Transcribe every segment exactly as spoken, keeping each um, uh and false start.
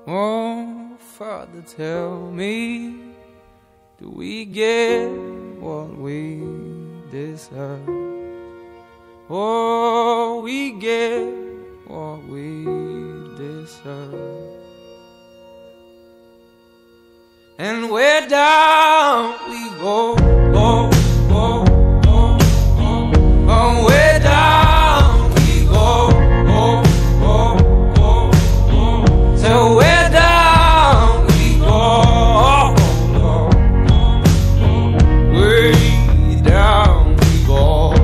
Oh, Father, tell me, do we get what we deserve? Oh, we get what we deserve. And where down we go, go, go, go, go. Oh, where down we go, go, go, go, go. So where down we go, go, go, go. Way down we go.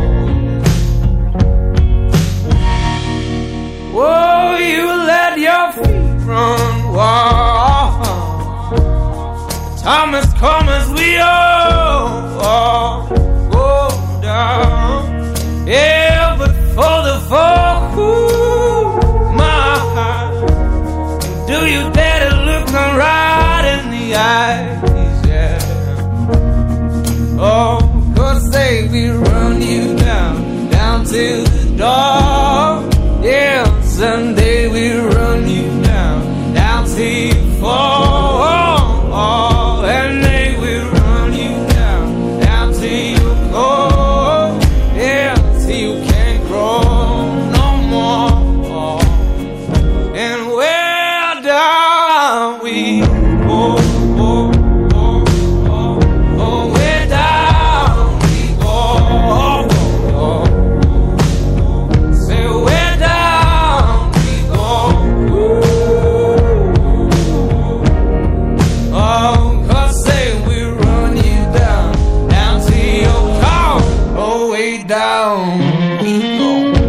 Oh, you let your feet run wild. Time has come as we all, all go down. Yeah, but for the fall, ooh, my heart, do you dare to look me right in the eyes? Yeah. Oh, 'cause they will run you down, down to the door. Yeah, someday we'll run you down, down till you fall. Oh, and they will run you down, down till you go, yeah, till you can't grow no more. And where down we go, go, go, go, oh, where down we go, go, go, say where down we go, ooh, oh. Down we go.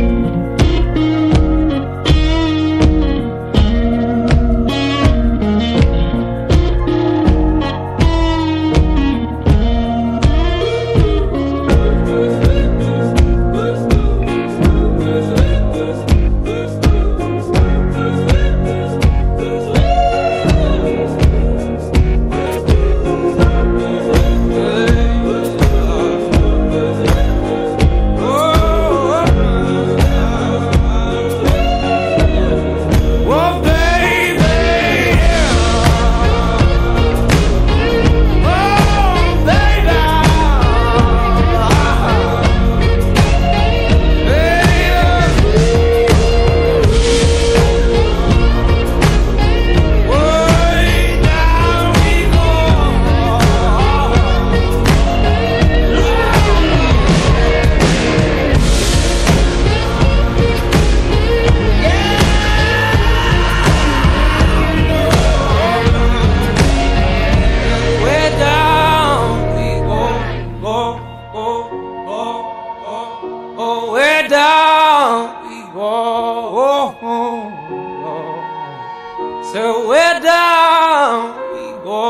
Oh, where down we go, oh, oh, oh. So where down we go,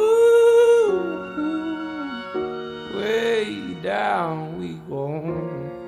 ooh, ooh, way down we go.